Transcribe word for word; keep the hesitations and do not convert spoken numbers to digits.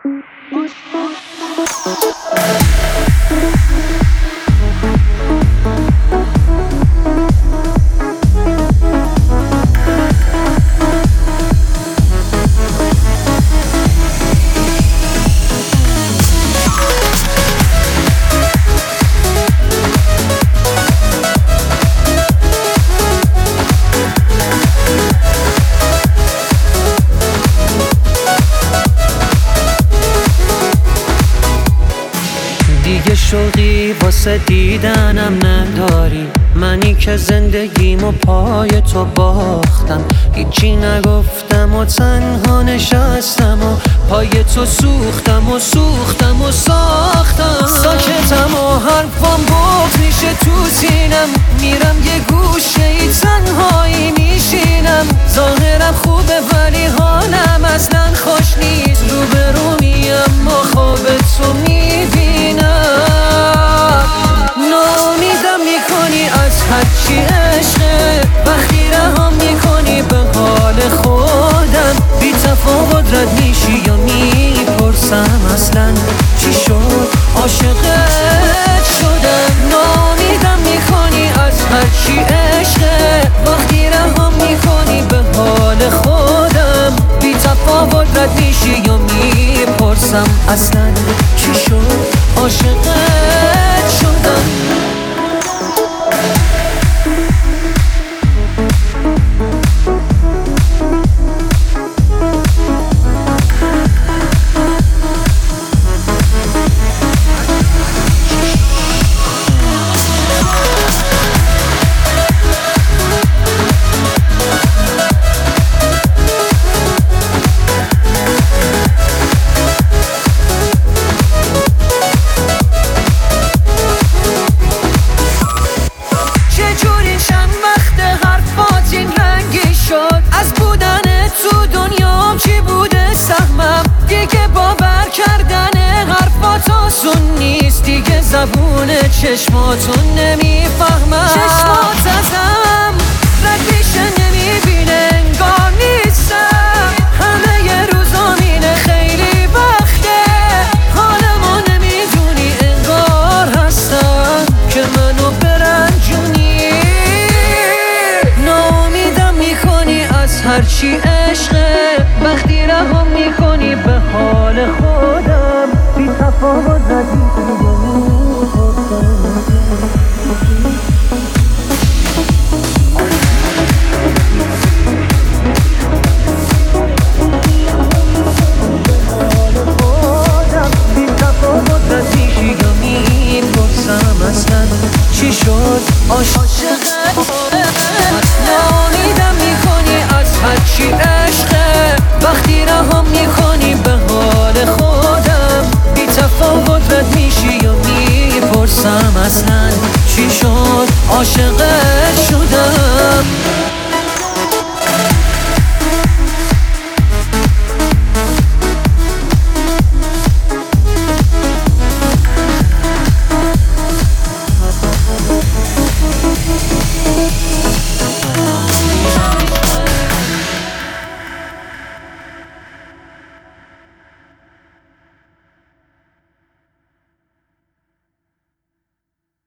دیگه شوقی واسه دیدنم نداری، منی که زندگیمو پای تو باختم. هیچی نگفتم و تنها نشستم و پای تو سوختم و سوختم و ساختم. ساکتم و حرفام بغض میشه تو سینم، میرم یه گوشه ای تنهایی میشینم. ظاهرم خوبه ولی حالم اصلا خوش نیست، روبرو میم و خواب تو میبینم. ناامیدم میکنی از هرچی عشقه، وقتی رهام میکنی به حال خودم. بی تفاوت رد میشی یا میپرسم اصلا چی شد عاشقت شدم. ناامیدم میکنی از هرچی عشقه، وقتی رهام میکنی به حال خودم. بی تفاوت رد میشی یا میپرسم اصلا چی شد عاشقت شدم. زبون چشماتون نمیفهمم، چشمات ازم رد میشه نمیبینه، انگار نیستم. همه ی روزام اینه خیلی وقته، حالمو نمیدونی انگار هستم که منو برنجونی. ناامیدم میکنی از هرچی عشقه، وقتی رهام میکنی به حال خودم. بی تفاوت ردی چی شد عاشقت. ناامیدم میکنی از هرچی عشقه، وقتی رهام میکنی به حال خودم. بی تفاوت رد میشی یا میپرسم اصلا چی شد عاشقت.